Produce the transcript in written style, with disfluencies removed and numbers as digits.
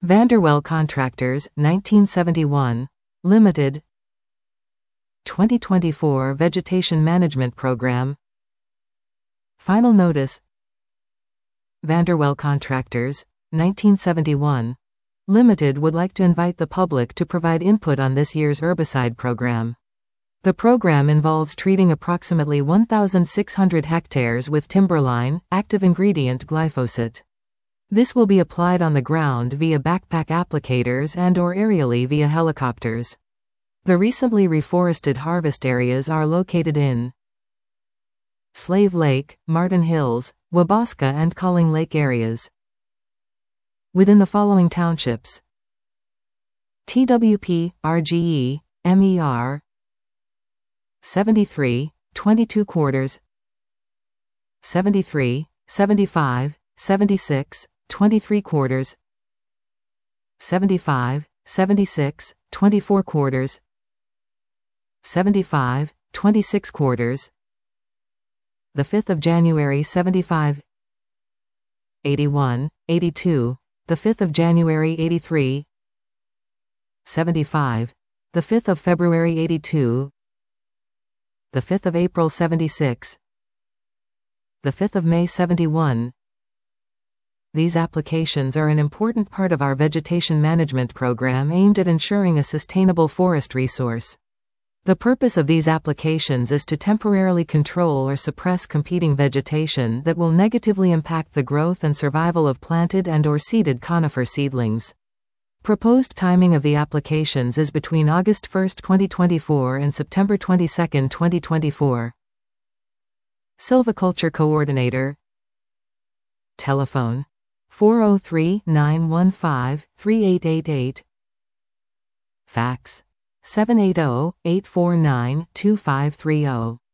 Vanderwell Contractors, 1971. Limited. 2024 Vegetation Management Program. Final notice. Vanderwell Contractors, 1971. Limited would like to invite the public to provide input on this year's herbicide program. The program involves treating approximately 1,600 hectares with timberline, active ingredient glyphosate. This will be applied on the ground via backpack applicators and/or aerially via helicopters. The recently reforested harvest areas are located in Slave Lake, Martin Hills, Wabasca and Calling Lake areas. Within the following townships: TWP, RGE, MER, 73, 22 quarters, 73, 75, 76, 23 quarters, 75, 76, 24 quarters, 75, 26 quarters, the 5th of January 75, 81, 82, the 5th of January 83, 75, the 5th of February 82, the 5th of April 76, the 5th of May 71. These applications are an important part of our vegetation management program aimed at ensuring a sustainable forest resource. The purpose of these applications is to temporarily control or suppress competing vegetation that will negatively impact the growth and survival of planted and/or seeded conifer seedlings. Proposed timing of the applications is between August 1, 2024 and September 22, 2024. Silviculture Coordinator. Telephone 403-915-3888. Fax 780-849-2530.